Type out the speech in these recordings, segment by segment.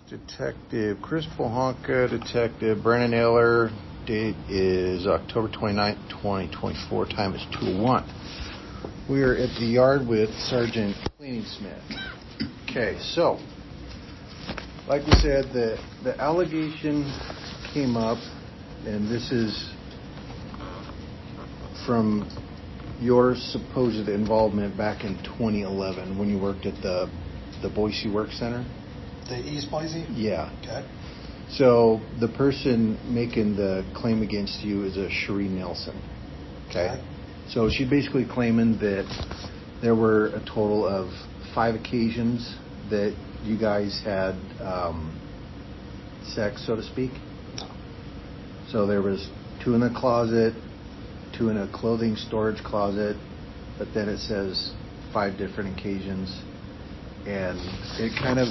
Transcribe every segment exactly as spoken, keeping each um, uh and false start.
Detective Chris Pohanka, Detective Brandon Eller. Date is October twenty-ninth, twenty twenty-four. Time is two oh one. We're at the yard with Sergeant Cleaning Smith. Okay, so, like we said, the, the allegation came up, and this is from your supposed involvement back in twenty eleven when you worked at the, the Boise Work Center. The East Boise? Yeah. Okay. So the person making the claim against you is a Cherie Nelson. Okay. okay. So she's basically claiming that there were a total of five occasions that you guys had um, sex, so to speak. No. So there was two in the closet, two in a clothing storage closet, but then it says five different occasions. And it kind of...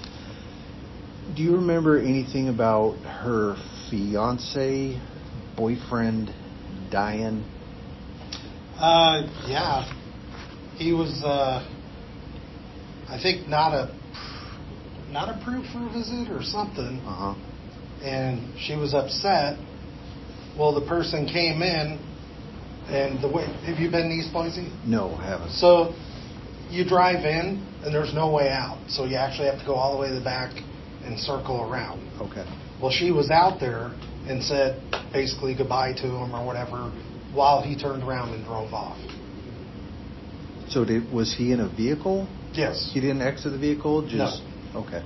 Do you remember anything about her fiance, boyfriend, Diane? Uh, yeah. He was, uh, I think, not a not approved for a visit or something. Uh-huh. And she was upset. Well, the person came in, and the way... Have you been to East Boise? No, I haven't. So, you drive in, and there's no way out. So you actually have to go all the way to the back and circle around. Okay. Well, she was out there and said basically goodbye to him or whatever while he turned around and drove off. So did, was he in a vehicle? Yes. He didn't exit the vehicle? Just, no. Okay.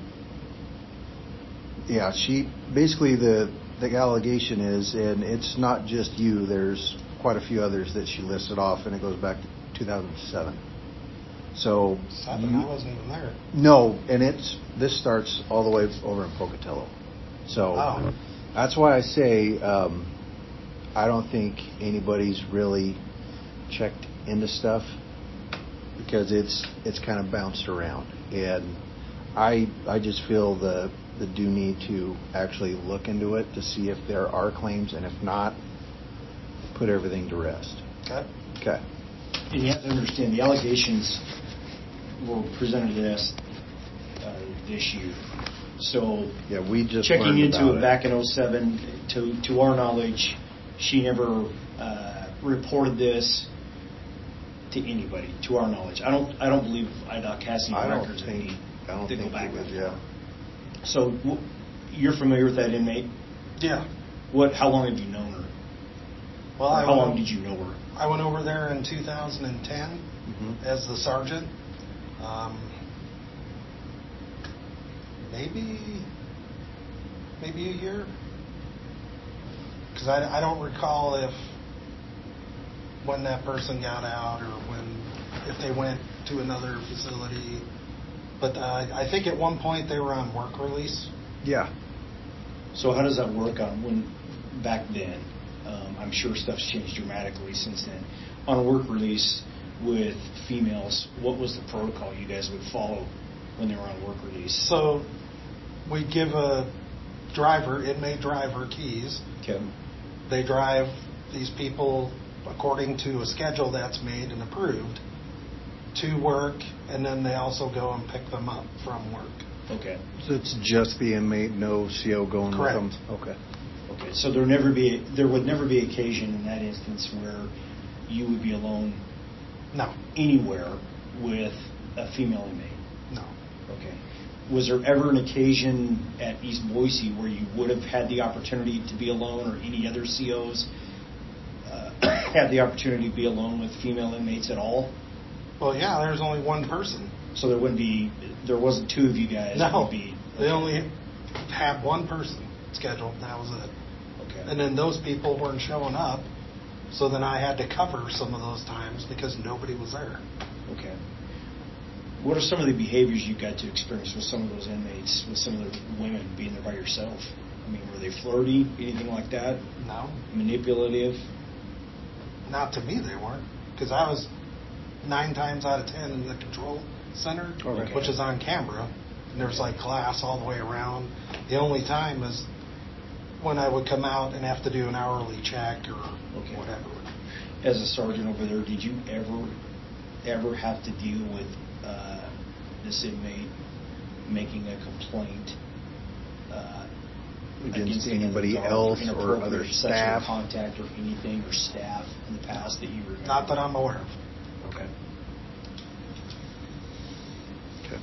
Yeah, she, basically the, the allegation is, and it's not just you, there's quite a few others that she listed off, and it goes back to two thousand seven. So Seven, you, I wasn't even there. No, and it's this starts all the way over in Pocatello. So oh. that's why I say um, I don't think anybody's really checked into stuff because it's it's kind of bounced around, and I I just feel the the do need to actually look into it to see if there are claims, and if not, put everything to rest. Okay. Okay. And you have to understand the allegations were presented to us uh, this year. So yeah, we just checking into it, it back in oh seven, to to our knowledge, she never uh, reported this to anybody. To our knowledge, I don't I don't believe I D O C has any I don't records think, of any I don't that think go back it was, that yeah. far. So w- you're familiar with that inmate? Yeah. What? How long have you known her? Well, or I how long went, did you know her? I went over there in two thousand ten mm-hmm. as the sergeant. Um, maybe, maybe a year. Because I, I don't recall if when that person got out or when if they went to another facility. But uh, I think at one point they were on work release. Yeah. So how does that work on when back then? Um, I'm sure stuff's changed dramatically since then. On a work release with females, what was the protocol you guys would follow when they were on work release? So we'd give a driver, inmate driver, keys. Okay. They drive these people according to a schedule that's made and approved to work, and then they also go and pick them up from work. Okay. So it's just the inmate, no C O going Correct. with them? Okay. Okay. So there never be there would never be occasion in that instance where you would be alone. No. Anywhere with a female inmate. No. Okay. Was there ever an occasion at East Boise where you would have had the opportunity to be alone, or any other C Os uh, had the opportunity to be alone with female inmates at all? Well, yeah, there's only one person. So there wouldn't be, there wasn't two of you guys. No. Would be, okay. They only had one person scheduled, and that was it. Okay. And then those people weren't showing up, so then I had to cover some of those times because nobody was there. Okay. What are some of the behaviors you got to experience with some of those inmates, with some of the women being there by yourself? I mean, were they flirty, anything like that? No. Manipulative? Not to me, they weren't, because I was nine times out of ten in the control center, okay. which is on camera, and there's like glass all the way around. The only time is when I would come out and have to do an hourly check or okay. whatever. As a sergeant over there, did you ever, ever have to deal with uh, this inmate making a complaint uh, Against any other anybody guards else or inappropriate other sexual staff? contact or anything, or staff in the past that you remember? Not that I'm aware of. Okay. Okay.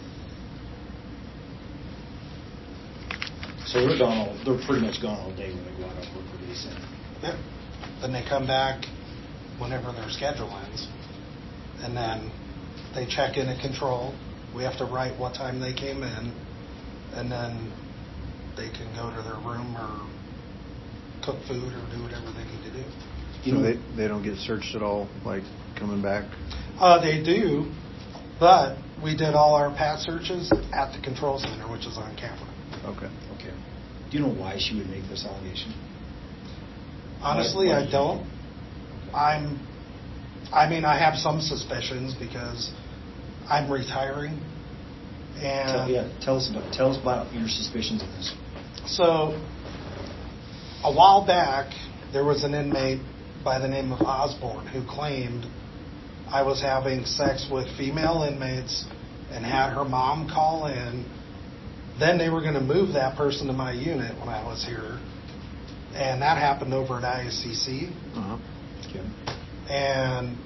So they're gone. All, they're pretty much gone all day when they go out on work release. And Yep. Then they come back whenever their schedule ends, and then they check in at control. We have to write what time they came in, and then they can go to their room or cook food or do whatever they need to do. You So know- they, they don't get searched at all, like coming back? Uh, they do, but we did all our pat searches at the control center, which is on camera. Okay. Okay. Do you know why she would make this allegation? Honestly, Why- why I do you don't. think? I'm, I mean, I have some suspicions because I'm retiring, and Tell, yeah, tell us about tell us about your suspicions of this. so a while back there was an inmate by the name of Osborne who claimed I was having sex with female inmates and had her mom call in. Then they were going to move that person to my unit when I was here, and that happened over at I S C C. Uh-huh. Okay. And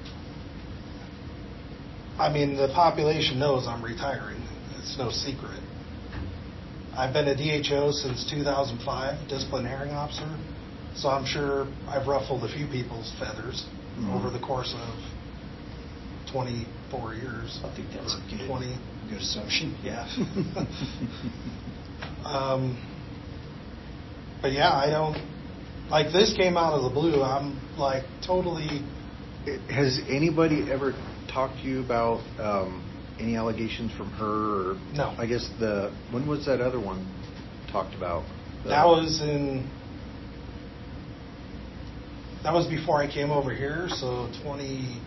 I mean, the population knows I'm retiring. It's no secret. I've been a D H O since two thousand five, discipline hearing officer. So I'm sure I've ruffled a few people's feathers Mhm. over the course of twenty-four years. I think that's Or a good, twenty. good assumption. Yeah. Um, but yeah, I don't, like, this came out of the blue. I'm like totally, Has anybody ever talked to you about um, any allegations from her? Or No. I guess the when was that other one talked about? The- that was in, that was before I came over here, so twenty,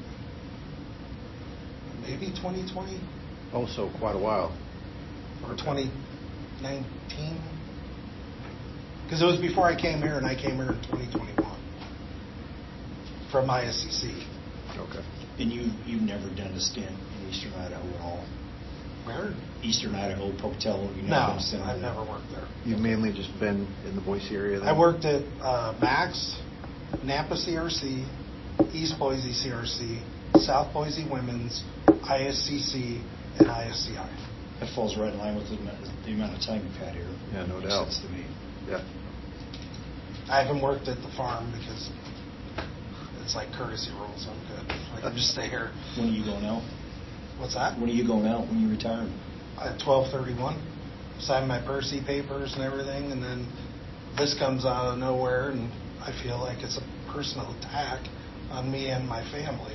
maybe twenty twenty also quite a while. or twenty nineteen. Because it was before I came here, and I came here in twenty twenty-one from I S C C. Okay. And you you've never done a stint in Eastern Idaho at all? Where? Eastern Idaho, Pocatello. You never No, done a stint I've there? never worked there. You've mainly just been in the Boise area then? I worked at uh, Max, Nampa C R C, East Boise C R C, South Boise Women's, I S C C, and I S C I. That falls right in line with the, amount- the amount of time you've had here. Yeah, no Makes doubt. sense to me. Yeah. I haven't worked at the farm because it's like courtesy rules. I'm good. I can just stay here. When are you going out? What's that? When are you going out? When you retire? At twelve thirty-one. Sign my Percy papers and everything, and then this comes out of nowhere, and I feel like it's a personal attack on me and my family.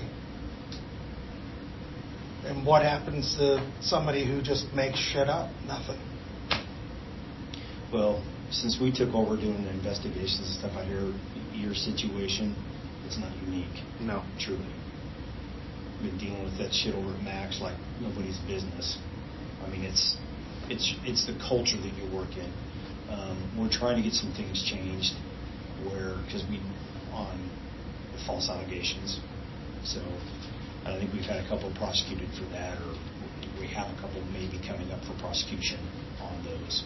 And what happens to somebody who just makes shit up? Nothing. Well, since we took over doing the investigations and stuff out here, your situation, it's not unique. No. Truly. Been dealing with that shit over at Max like nobody's business. I mean, it's it's it's the culture that you work in. Um, we're trying to get some things changed where, because we, on false allegations. So I think we've had a couple prosecuted for that, or we have a couple maybe coming up for prosecution on those.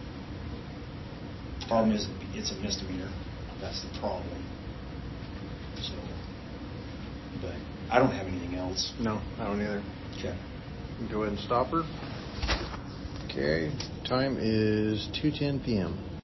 Problem is, it's a misdemeanor. That's the problem. So, but I don't have anything else. No, I don't either. Okay. Go ahead and stop her. Okay. Time is two ten p.m.